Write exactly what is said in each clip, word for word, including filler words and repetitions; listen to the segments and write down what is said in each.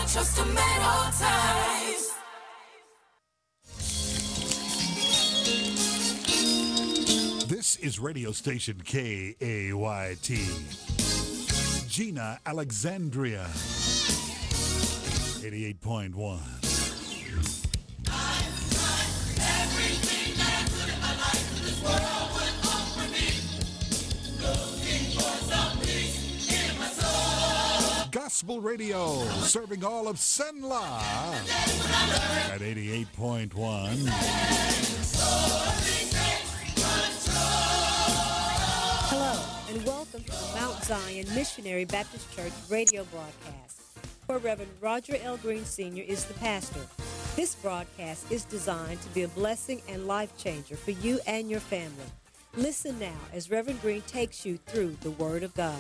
trust him at all times. This is radio station K A Y T. Gina, Alexandria. eighty-eight point one. Gospel radio, serving all of Senla at eighty-eight point one. Hello, and welcome to the Mount Zion Missionary Baptist Church radio broadcast, where Reverend Roger L. Green Senior is the pastor. This broadcast is designed to be a blessing and life changer for you and your family. Listen now as Reverend Green takes you through the Word of God.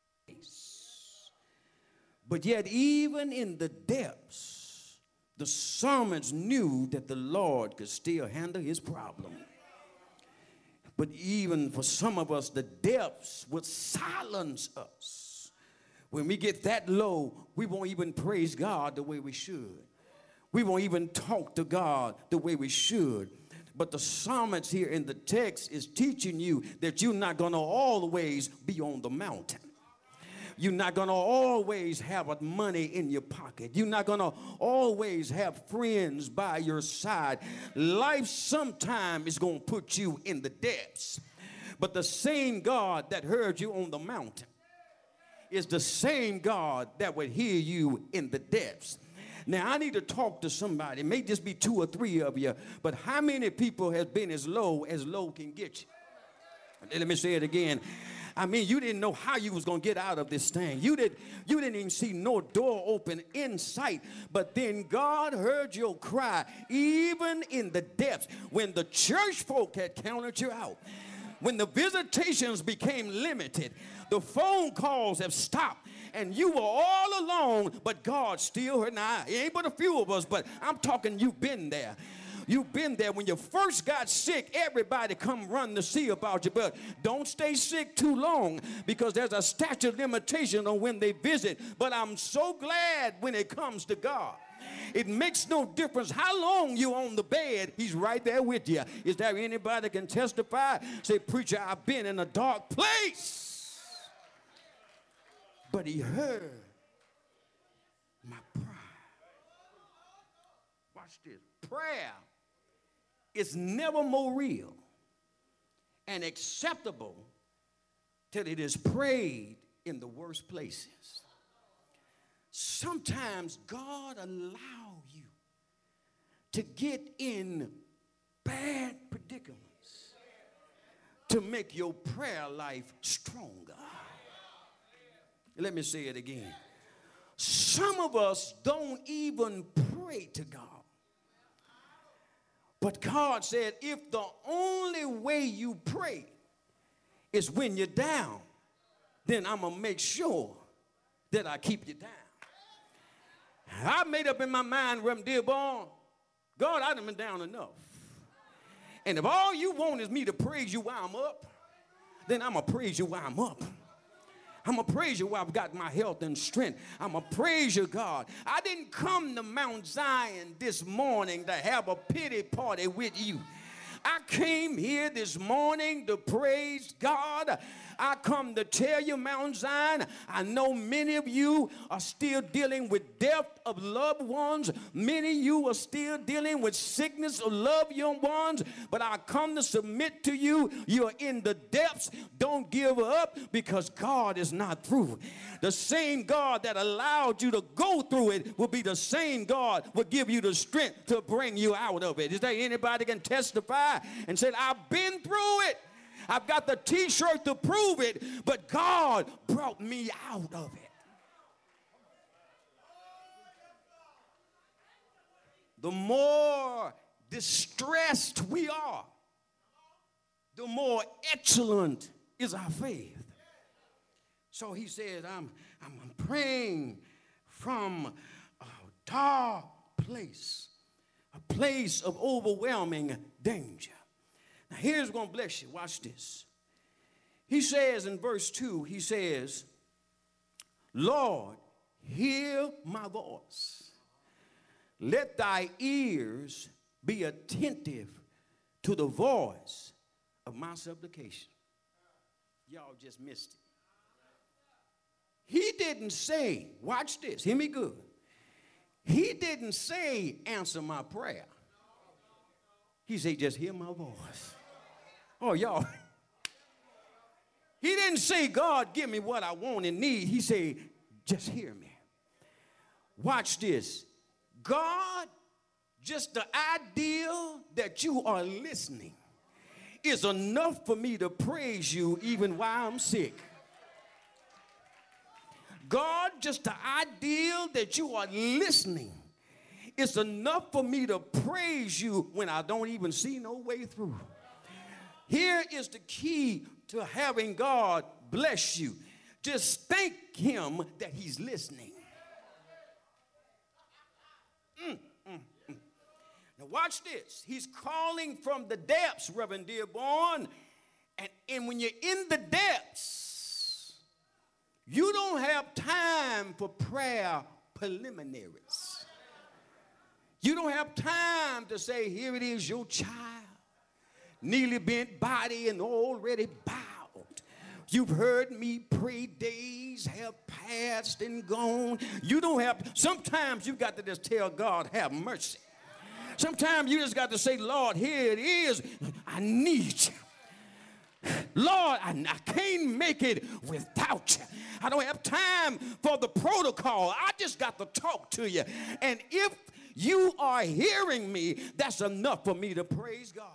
But yet, even in the depths, the servants knew that the Lord could still handle his problem. But even for some of us, the depths would silence us. When we get that low, we won't even praise God the way we should. We won't even talk to God the way we should. But the psalmist here in the text is teaching you that you're not going to always be on the mountain. You're not going to always have money in your pocket. You're not going to always have friends by your side. Life sometime is going to put you in the depths. But the same God that heard you on the mountain is the same God that would hear you in the depths. Now, I need to talk to somebody. It may just be two or three of you, but how many people have been as low as low can get you? Let me say it again. I mean, you didn't know how you was going to get out of this thing. You, did, you didn't even see no door open in sight. But then God heard your cry, even in the depths, when the church folk had counted you out. When the visitations became limited, the phone calls have stopped, and you were all alone, but God still heard. Now, it ain't but a few of us, but I'm talking you've been there. You've been there. When you first got sick, everybody come run to see about you. But don't stay sick too long, because there's a statute of limitation on when they visit. But I'm so glad when it comes to God. It makes no difference how long you're on the bed. He's right there with you. Is there anybody that can testify? Say, preacher, I've been in a dark place, but he heard my cry. Watch this. Prayer is never more real and acceptable till it is prayed in the worst places. Sometimes God allow you to get in bad predicaments to make your prayer life stronger. Let me say it again. Some of us don't even pray to God. But God said, if the only way you pray is when you're down, then I'm going to make sure that I keep you down. I made up in my mind, Reverend Dearborn, God, I done been down enough. And if all you want is me to praise you while I'm up, then I'm going to praise you while I'm up. I'm going to praise you while I've got my health and strength. I'm going to praise you, God. I didn't come to Mount Zion this morning to have a pity party with you. I came here this morning to praise God. I come to tell you, Mount Zion, I know many of you are still dealing with death of loved ones. Many of you are still dealing with sickness of loved ones. But I come to submit to you, you're in the depths. Don't give up, because God is not through. The same God that allowed you to go through it will be the same God will give you the strength to bring you out of it. Is there anybody can testify and say, I've been through it? I've got the t-shirt to prove it, but God brought me out of it. The more distressed we are, the more excellent is our faith. So he said, I'm, I'm, I'm praying from a dark place, a place of overwhelming danger. Now, here's going to bless you. Watch this. He says in verse two, he says, Lord, hear my voice. Let thy ears be attentive to the voice of my supplication. Y'all just missed it. He didn't say, watch this, hear me good. He didn't say, answer my prayer. He said, just hear my voice. Oh, y'all. He didn't say, God, give me what I want and need. He said, just hear me. Watch this. God, just the idea that you are listening is enough for me to praise you even while I'm sick. God, just the idea that you are listening is enough for me to praise you when I don't even see no way through. Here is the key to having God bless you. Just thank him that he's listening. Mm, mm, mm. Now watch this. He's calling from the depths, Reverend Dearborn. And, and when you're in the depths, you don't have time for prayer preliminaries. You don't have time to say, here it is, your child, nearly bent body and already bowed. You've heard me pray, days have passed and gone. You don't have, sometimes you got to just tell God, have mercy. Sometimes you just got to say, Lord, here it is. I need you. Lord, I, I can't make it without you. I don't have time for the protocol. I just got to talk to you. And if you are hearing me, that's enough for me to praise God.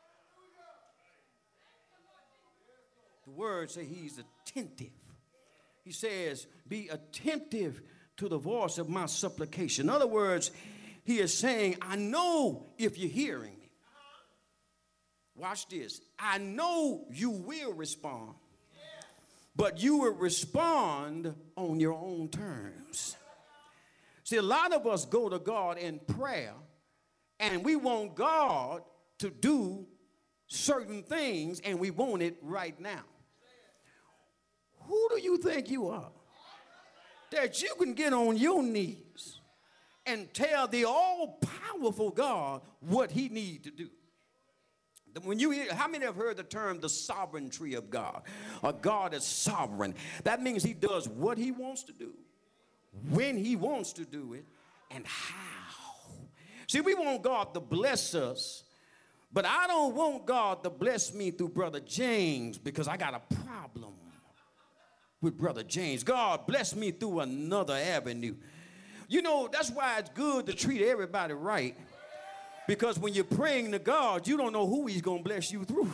The word says he's attentive. He says, be attentive to the voice of my supplication. In other words, he is saying, I know if you're hearing me. Watch this. I know you will respond, but you will respond on your own terms. See, a lot of us go to God in prayer, and we want God to do certain things, and we want it right now. Who do you think you are that you can get on your knees and tell the all-powerful God what he needs to do? When you hear, how many have heard the term the sovereignty of God? A God is sovereign. That means he does what he wants to do, when he wants to do it, and how. See, we want God to bless us, but I don't want God to bless me through Brother James because I got a problem with Brother James. God bless me through another avenue. You know, that's why it's good to treat everybody right, because when you're praying to God, you don't know who he's going to bless you through.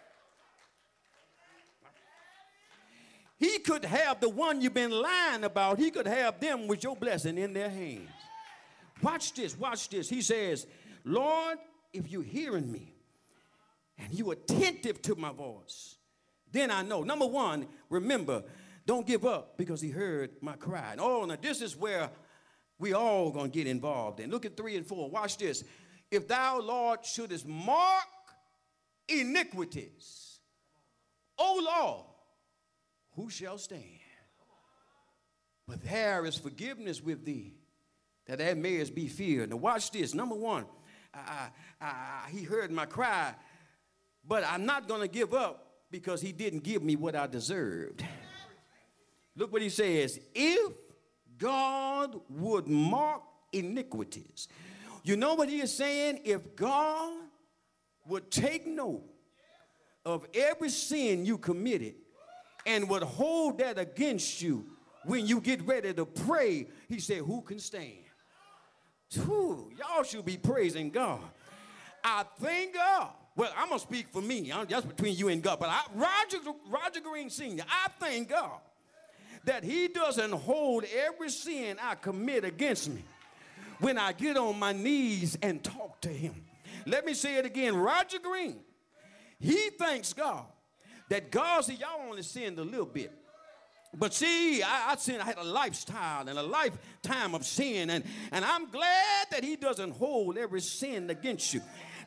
He could have the one you've been lying about. He could have them with your blessing in their hands. Watch this, watch this. He says, Lord, if you're hearing me and you're attentive to my voice, then I know. Number one, remember, don't give up because he heard my cry. And oh, now this is where we all going to get involved in. Look at three and four. Watch this. If thou, Lord, shouldest mark iniquities, O Lord, who shall stand? But there is forgiveness with thee, that thou mayest be feared. Now watch this. Number one, I, I, I, he heard my cry, but I'm not going to give up because he didn't give me what I deserved. Look what he says. If God would mark iniquities. You know what he is saying? If God would take note of every sin you committed and would hold that against you when you get ready to pray, he said, who can stand? Whew, y'all should be praising God. I thank God. Well, I'm going to speak for me. I'm just between you and God. But I, Roger, Roger Green Senior, I thank God that he doesn't hold every sin I commit against me when I get on my knees and talk to him. Let me say it again. Roger Green, he thanks God that God, see, y'all only sinned a little bit. But see, I, I, sinned, I had a lifestyle and a lifetime of sin, and, and I'm glad that he doesn't hold every sin against you.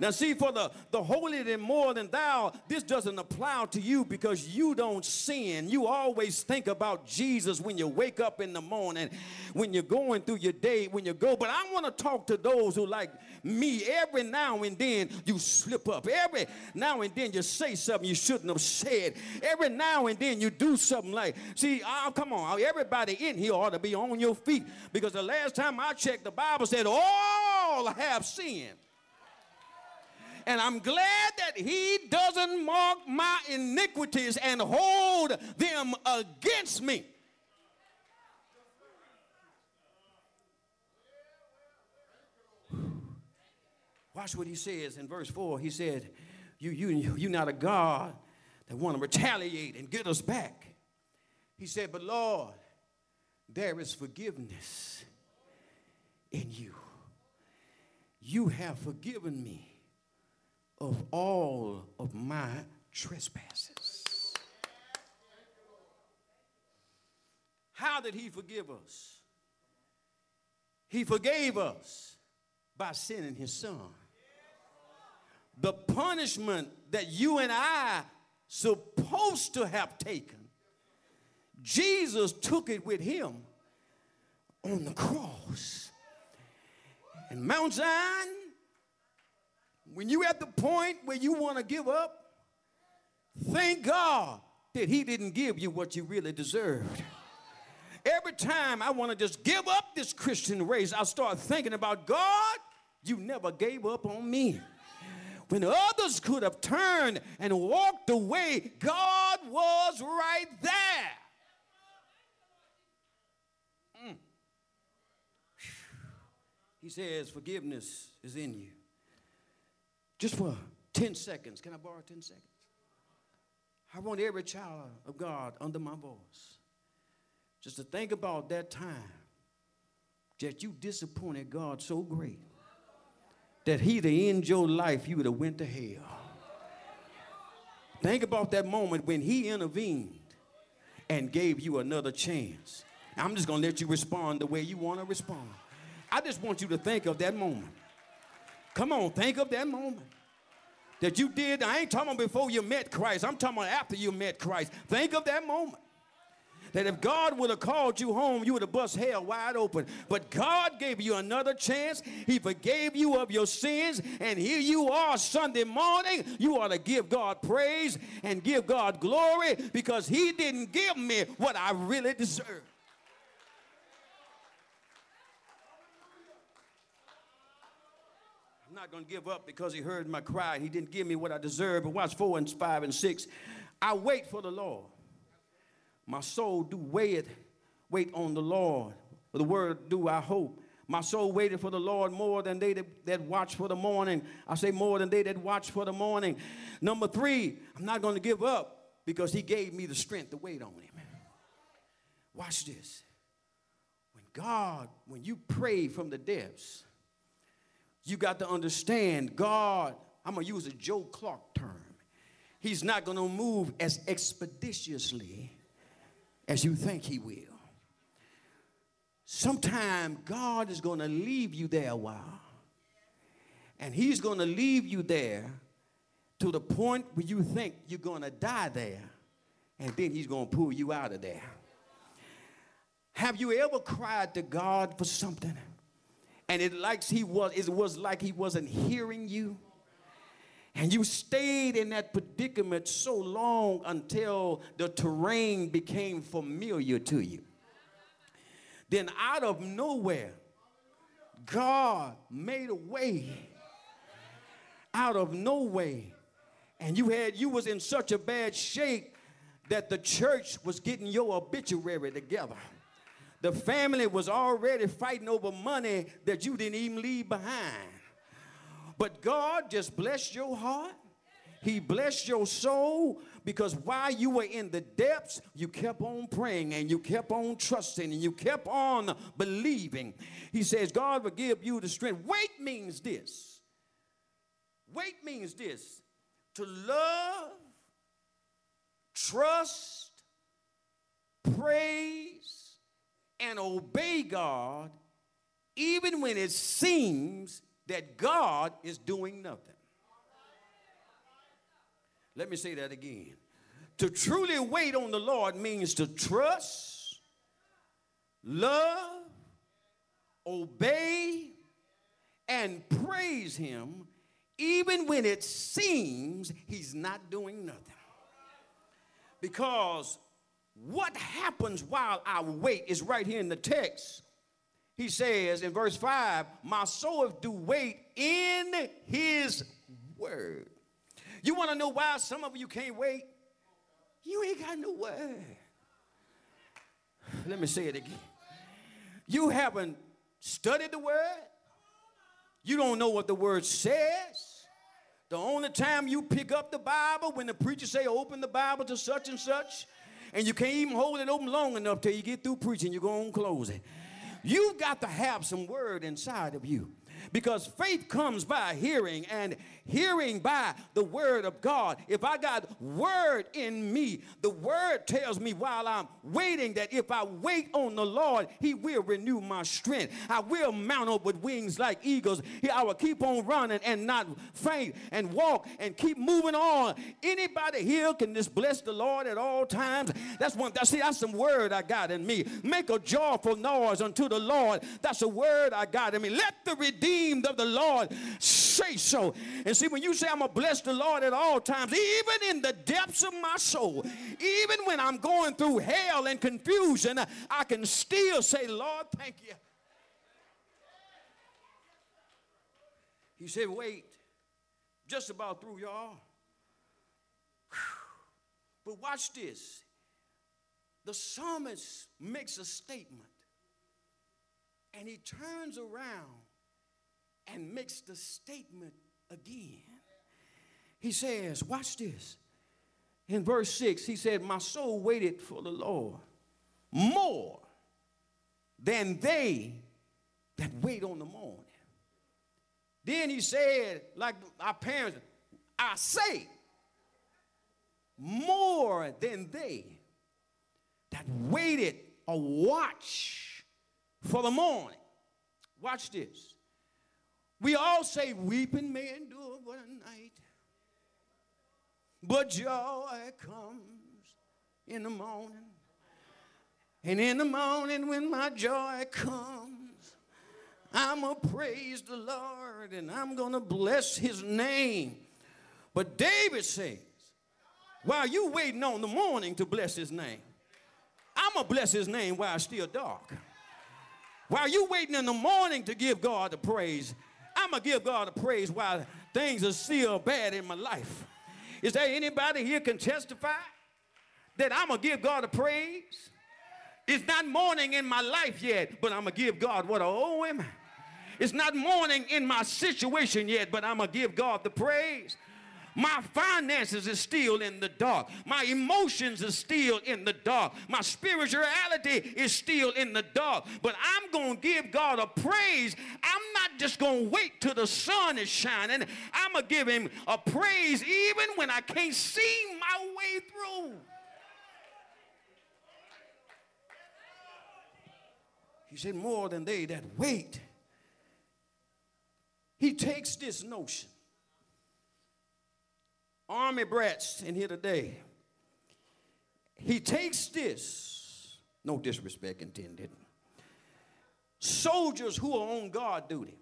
Now see, for the, the holier than more than thou, this doesn't apply to you because you don't sin. You always think about Jesus when you wake up in the morning, when you're going through your day, when you go. But I want to talk to those who, like me, every now and then you slip up. Every now and then you say something you shouldn't have said. Every now and then you do something like, see, oh, come on, everybody in here ought to be on your feet, because the last time I checked, the Bible said all have sinned. And I'm glad that he doesn't mark my iniquities and hold them against me. Watch what he says in verse four. He said, you, you, you're not a God that want to retaliate and get us back. He said, but Lord, there is forgiveness in you. You have forgiven me of all of my trespasses. How did he forgive us? He forgave us by sending his son. The punishment that you and I supposed to have taken, Jesus took it with him on the cross. And Mount Zion, when you're at the point where you want to give up, thank God that he didn't give you what you really deserved. Every time I want to just give up this Christian race, I start thinking about, God, you never gave up on me. When others could have turned and walked away, God was right there. Mm. He says forgiveness is in you. Just for ten seconds. Can I borrow ten seconds? I want every child of God under my voice just to think about that time that you disappointed God so great that he to end your life, you would have went to hell. Think about that moment when he intervened and gave you another chance. I'm just going to let you respond the way you want to respond. I just want you to think of that moment. Come on, think of that moment that you did. I ain't talking about before you met Christ. I'm talking about after you met Christ. Think of that moment. That if God would have called you home, you would have bust hell wide open. But God gave you another chance. He forgave you of your sins. And here you are Sunday morning. You ought to give God praise and give God glory, because he didn't give me what I really deserve. I'm not going to give up because he heard my cry. He didn't give me what I deserve. But watch four and five and six. I wait for the Lord. My soul do wait, wait on the Lord. For the word do I hope. My soul waited for the Lord more than they that, that watch for the morning. I say more than they that watch for the morning. Number three, I'm not going to give up because he gave me the strength to wait on him. Watch this. When God, when you pray from the depths, you got to understand God, I'm going to use a Joe Clark term. He's not going to move as expeditiously as you think he will. Sometime God is going to leave you there a while. And he's going to leave you there to the point where you think you're going to die there. And then he's going to pull you out of there. Have you ever cried to God for something, and it likes he was, it was like he wasn't hearing you? And you stayed in that predicament so long until the terrain became familiar to you. Then out of nowhere, God made a way. Out of no way. And you had you was in such a bad shape that the church was getting your obituary together. The family was already fighting over money that you didn't even leave behind. But God just blessed your heart. He blessed your soul, because while you were in the depths, you kept on praying and you kept on trusting and you kept on believing. He says God will give you the strength. Wait means this. Wait means this. To love, trust, praise, and obey God, even when it seems that God is doing nothing. Let me say that again. To truly wait on the Lord means to trust, love, obey, and praise him even when it seems he's not doing nothing. Because what happens while I wait is right here in the text. He says in verse five, my soul do wait in his word. You want to know why some of you can't wait? You ain't got no word. Let me say it again. You haven't studied the word. You don't know what the word says. The only time you pick up the Bible when the preacher say open the Bible to such and such, and you can't even hold it open long enough till you get through preaching, you're going to close it. You've got to have some word inside of you. Because faith comes by hearing, and hearing by the word of God. If I got word in me, the word tells me while I'm waiting that if I wait on the Lord, he will renew my strength. I will mount up with wings like eagles. I will keep on running and not faint, and walk and keep moving on. Anybody here can just bless the Lord at all times? That's one. See, that's some word I got in me. Make a joyful noise unto the Lord. That's a word I got in me. Let the redeemed of the Lord say so. And see, when you say I'm going to bless the Lord at all times, even in the depths of my soul, even when I'm going through hell and confusion, I can still say, Lord, thank you. He said, wait, just about through, y'all. But watch this. The psalmist makes a statement, and he turns around and makes the statement again. He says, watch this. In verse six, he said, my soul waited for the Lord more than they that wait on the morning. Then he said, like our parents, I say, more than they that waited or watch for the morning. Watch this. We all say weeping may endure but a night, but joy comes in the morning. And in the morning when my joy comes, I'm going to praise the Lord and I'm going to bless his name. But David says, while you waiting on the morning to bless his name, I'm going to bless his name while it's still dark. While you waiting in the morning to give God the praise, I'm going to give God the praise while things are still bad in my life. Is there anybody here can testify that I'm going to give God the praise? It's not morning in my life yet, but I'm going to give God what I owe him. It's not morning in my situation yet, but I'm going to give God the praise. My finances is still in the dark. My emotions are still in the dark. My spirituality is still in the dark. But I'm going to give God a praise. I'm not just going to wait till the sun is shining. I'm going to give him a praise even when I can't see my way through. He said, more than they that wait. He takes this notion. Army brats in here today. He takes this, no disrespect intended, soldiers who are on guard duty.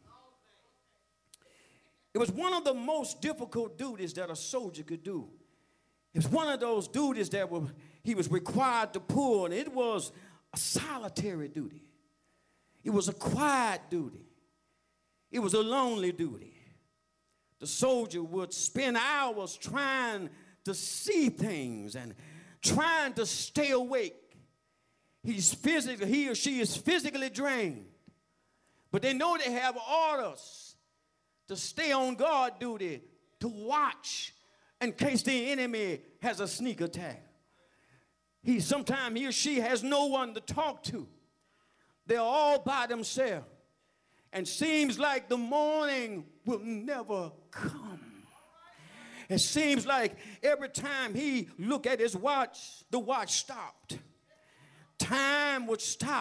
It was one of the most difficult duties that a soldier could do. It was one of those duties that were, he was required to pull, and it was a solitary duty. It was a quiet duty. It was a lonely duty. The soldier would spend hours trying to see things and trying to stay awake. He's physically, he or she is physically drained. But they know they have orders to stay on guard duty, to watch in case the enemy has a sneak attack. He sometimes he or she has no one to talk to. They're all by themselves. And seems like the morning will never come. It seems like every time he look at his watch, the watch stopped. Time would stop.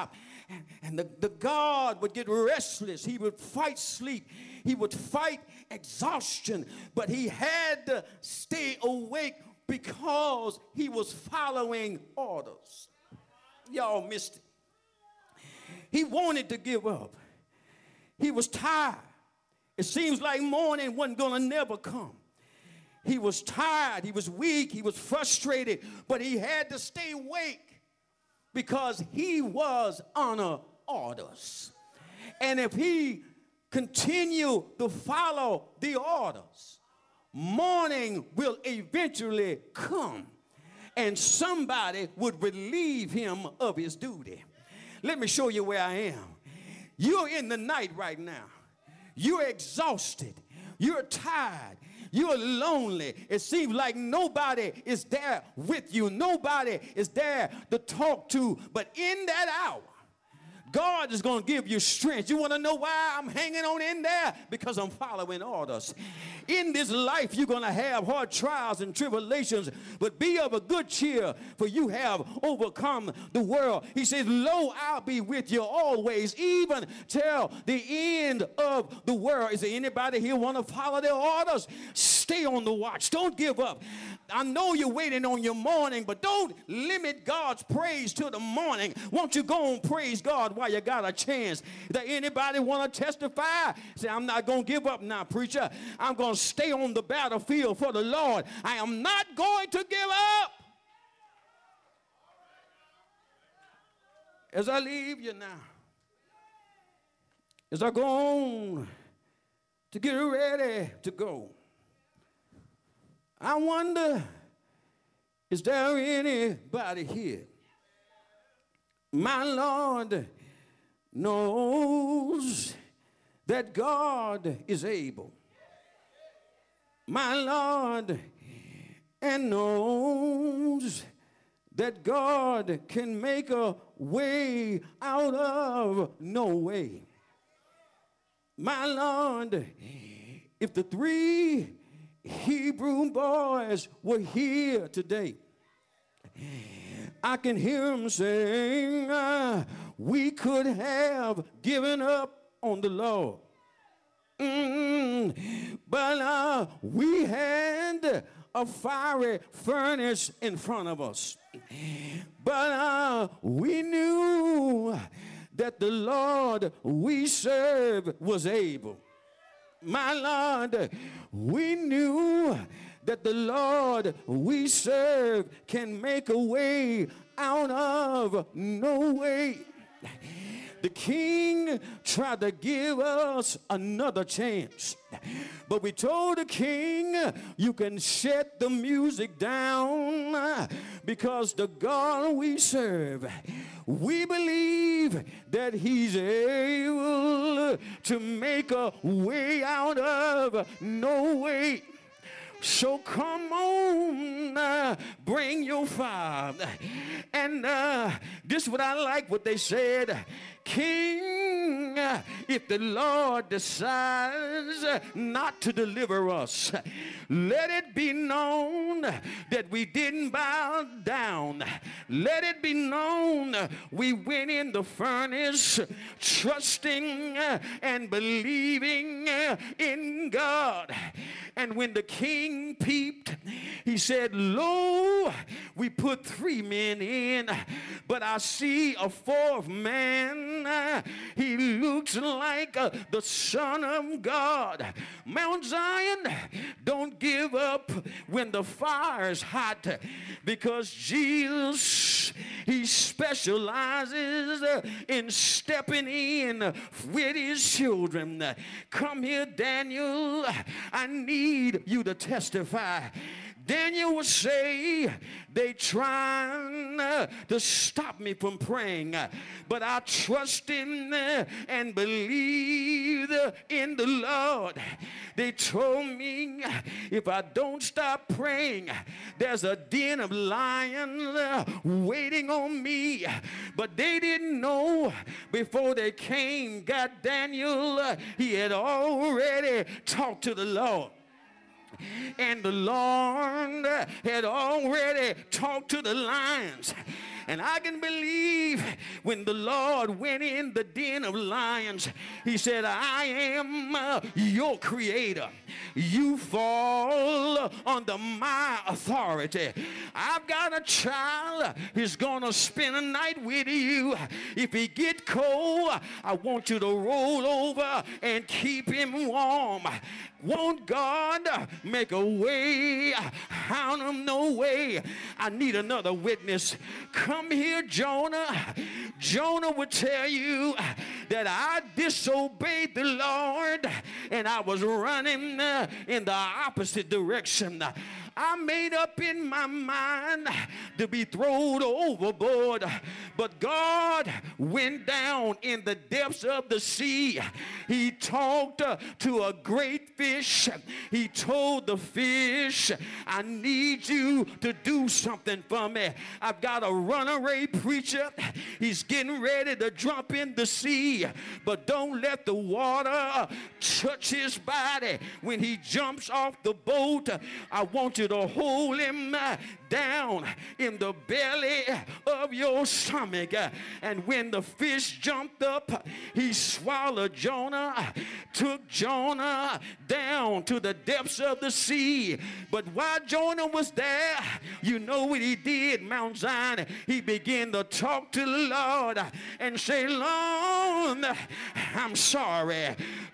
And the, the guard would get restless. He would fight sleep. He would fight exhaustion. But he had to stay awake because he was following orders. Y'all missed it. He wanted to give up. He was tired. It seems like morning wasn't going to never come. He was tired. He was weak. He was frustrated. But he had to stay awake because he was under orders. And if he continued to follow the orders, morning will eventually come and somebody would relieve him of his duty. Let me show you where I am. You're in the night right now. You're exhausted. You're tired. You're lonely. It seems like nobody is there with you. Nobody is there to talk to. But in that hour, God is going to give you strength. You want to know why I'm hanging on in there? Because I'm following orders. In this life, you're going to have hard trials and tribulations, but be of a good cheer, for you have overcome the world. He says, lo, I'll be with you always, even till the end of the world. Is there anybody here want to follow their orders? Stay on the watch. Don't give up. I know you're waiting on your morning, but don't limit God's praise to the morning. Won't you go and praise God while you got a chance? Does anybody want to testify? Say, I'm not going to give up now, preacher. I'm going to stay on the battlefield for the Lord. I am not going to give up. As I leave you now, as I go on to get ready to go, I wonder, is there anybody here? My Lord knows that God is able. My Lord and knows that God can make a way out of no way. My Lord, if the three Hebrew boys were here today, I can hear them saying, uh, we could have given up on the Lord. Mm, but uh, we had a fiery furnace in front of us. But uh, we knew that the Lord we serve was able. My Lord, we knew that the Lord we serve can make a way out of no way. The king tried to give us another chance, but we told the king, you can shut the music down, because the God we serve, we believe that he's able to make a way out of no way. So come on, uh, bring your fire. And uh, this is what I like what they said. King, if the Lord decides not to deliver us, let it be known that we didn't bow down. Let it be known we went in the furnace trusting and believing in God. And when the king peeped, he said, lo, we put three men in, but I see a fourth man. He looks like uh, the Son of God. Mount Zion, don't give up when the fire's hot, because Jesus, he specializes in stepping in with his children. Come here, Daniel. I need you to testify. Daniel would say, they trying uh, to stop me from praying, uh, but I trust in uh, and believe uh, in the Lord. They told me uh, if I don't stop praying, there's a den of lions uh, waiting on me. But they didn't know before they came, got Daniel, uh, he had already talked to the Lord. And the Lord had already talked to the lions. And I can believe when the Lord went in the den of lions, he said, I am uh, your creator. You fall under my authority. I've got a child. He's going to spend a night with you. If he get cold, I want you to roll over and keep him warm. Won't God make a way out of no way? I need another witness. Come here, Jonah. Jonah would tell you that I disobeyed the Lord and I was running in the opposite direction. I made up in my mind to be thrown overboard, but God went down in the depths of the sea. He talked uh, to a great fish. He told the fish, I need you to do something for me. I've got a runaway preacher. He's getting ready to jump in the sea, but don't let the water touch his body. When he jumps off the boat, I want you to hold him down in the belly of your stomach. And when the fish jumped up, he swallowed Jonah, took Jonah down to the depths of the sea. But while Jonah was there, you know what he did, Mount Zion? He began to talk to the Lord and say, Lord, I'm sorry.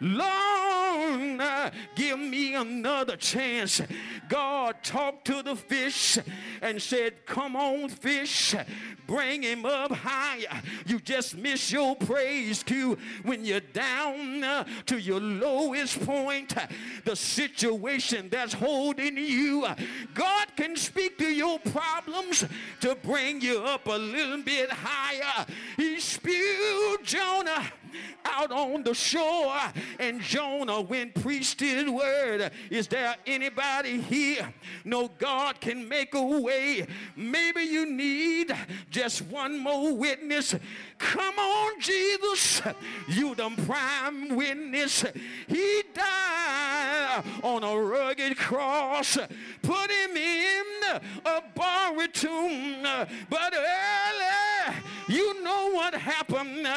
Lord, give me another chance. God talked to the fish and said, come on, fish, bring him up higher. You just miss your praise cue when you're down uh, to your lowest point. The situation that's holding you, God can speak to your problems to bring you up a little bit higher. He spewed Jonah out on the shore, and Jonah went preached his word. Is there anybody here? No, God can make a way. Maybe you need just one more witness. Come on, Jesus, you the prime witness. He died on a rugged cross, put him in a borrowed tomb, but early, you know what happened.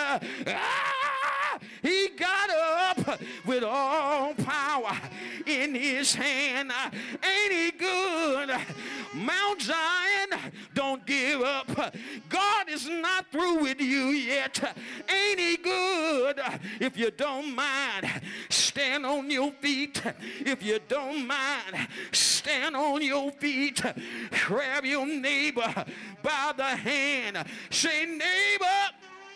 Ah, he got up with all power in his hand. Ain't he good? Mount Zion, don't give up. God is not through with you yet. Ain't he good? If you don't mind, stand on your feet. If you don't mind, stand on your feet. Grab your neighbor by the hand. Say, neighbor,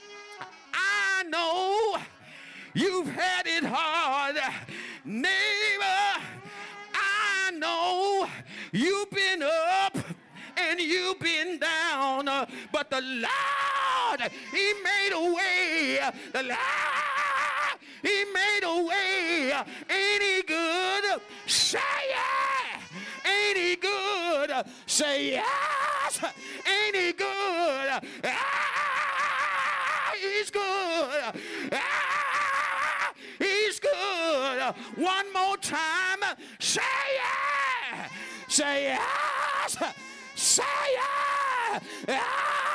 I know you've had it hard. Neighbor, I know you've been up and you've been down, uh, but the Lord, he made a way. The Lord, he made a way. Ain't he good? Say yeah. Ain't he good? Say yes. Ain't he good? Ah, he's good. Ah, he's good. One more time. Say yeah. Say yes. Say yeah. Ah.